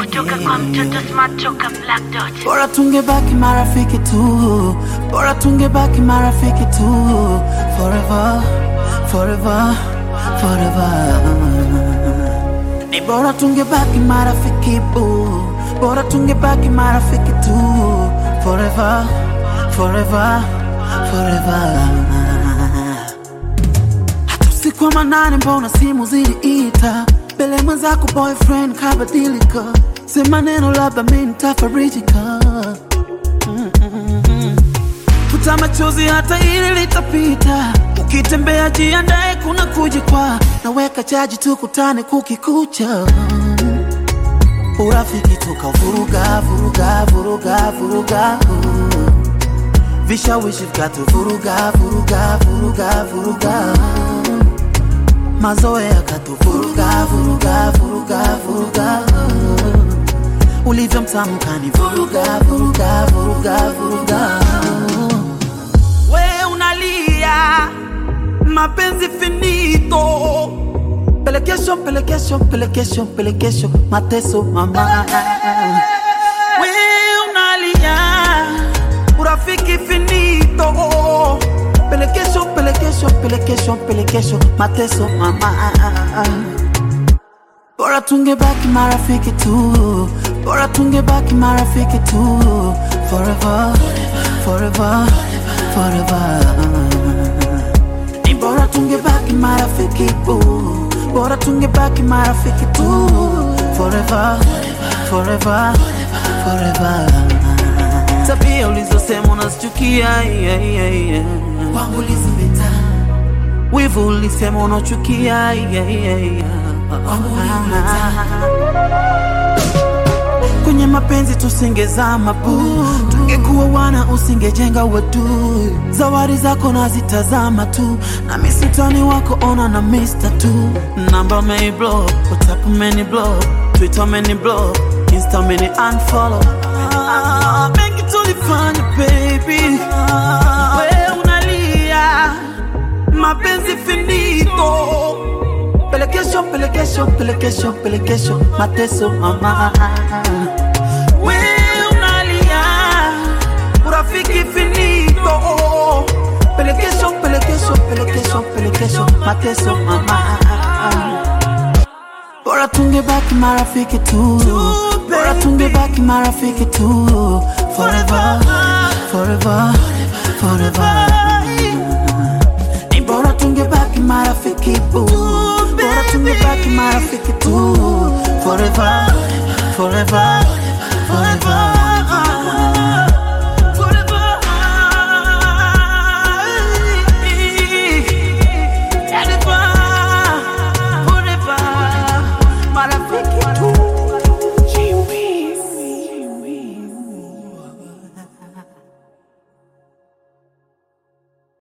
kutoka kwa mtoto smart toka Black Dot. Bora tungebaki marafiki tu, bora tungebaki marafiki tu, forever, forever, forever. Ni bora tungebaki marafiki bu, bora tungebaki marafiki tu, forever, forever, forever. Hata usiku wa manane mbona simu ziliita, bele mwenzako boyfriend kabadilika, sema neno labda mimi nitafarijika. Futa machozi hata hili litapita, ukitembea jiandae kuna kujikwa, naweka chaji tukutane kukikucha. Urafiki tukavuruga, vuruga, vuruga, vuruga, vishawishi vikatuvuruga, vuruga, vuruga, vuruga, mazoea yakatuvuruga, vuruga, vuruga, vuruga, ulivyo mtamu kanivuruga, vuruga, vuruga, vuruga. We unalia mapenzi finito, pelekesho, pelekesho, pelekesho, pelekesho, mateso mama. We unalia urafiki finito, pelekesho, pelekesho, pelekesho, pelekesho, mateso mama. Bora tungebaki marafiki tu, bora tungebaki marafiki tu, forever, forever, forever. Ni bora tungebaki marafiki tu, bora tungebaki marafiki tu, forever, forever, forever. Tabia ulizosema unazichukia, wangu ulizimeta, wivu ulisema unachukia, wangu ulimeta. Kwenye mapenzi tusingezama boo, tungekuwa wana usingejenga watu. Zawadi zako nazitazama tu, na misutani wako ona na mister tu. Number many block, WhatsApp many block, Twitter many block, Insta many unfollow. Mengi tulifanya baby, we unalia mapenzi finito, pelekesho, pelekesho, pelekesho, pelekesho, mateso mama. We unalia urafiki finito, pelekesho, pelekesho, pelekesho, pelekesho, mateso mama. Bora tungebaki marafiki tu, bora tungebaki marafiki tu, forever, forever, forever. Ni bora tungebaki marafiki tu, bora tungebaki marafiki tu, forever, forever, forever.